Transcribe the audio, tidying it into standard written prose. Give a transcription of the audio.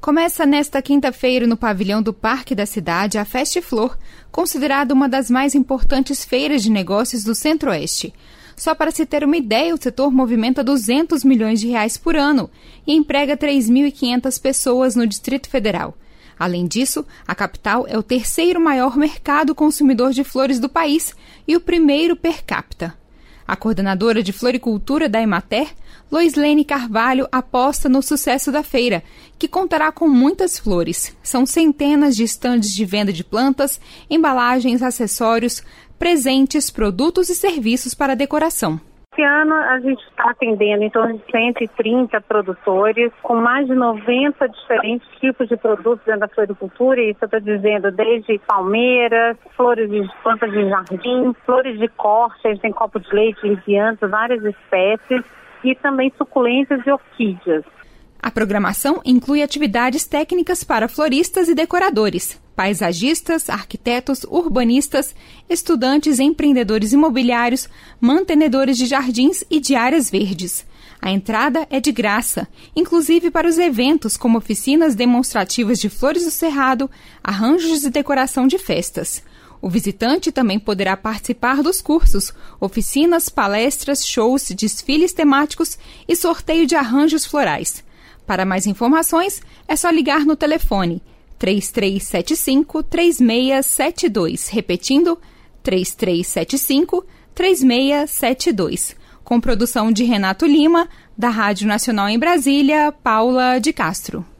Começa nesta quinta-feira no pavilhão do Parque da Cidade a Feste-Flor, considerada uma das mais importantes feiras de negócios do Centro-Oeste. Só para se ter uma ideia, o setor movimenta 200 milhões de reais por ano e emprega 3.500 pessoas no Distrito Federal. Além disso, a capital é o terceiro maior mercado consumidor de flores do país e o primeiro per capita. A coordenadora de floricultura da Emater, Loislene Carvalho, aposta no sucesso da feira, que contará com muitas flores. São centenas de estandes de venda de plantas, embalagens, acessórios, presentes, produtos e serviços para decoração. Esse ano a gente está atendendo em torno de 130 produtores, com mais de 90 diferentes tipos de produtos dentro da floricultura, e isso eu estou dizendo desde palmeiras, flores de plantas de jardim, flores de corte, a gente tem copo de leite, enviantes, várias espécies, e também suculências e orquídeas. A programação inclui atividades técnicas para floristas e decoradores, paisagistas, arquitetos, urbanistas, estudantes, empreendedores imobiliários, mantenedores de jardins e de áreas verdes. A entrada é de graça, inclusive para os eventos como oficinas demonstrativas de flores do cerrado, arranjos de decoração de festas. O visitante também poderá participar dos cursos, oficinas, palestras, shows, desfiles temáticos e sorteio de arranjos florais. Para mais informações, é só ligar no telefone 3375-3672, repetindo, 3375-3672. Com produção de Renato Lima, da Rádio Nacional em Brasília, Paula de Castro.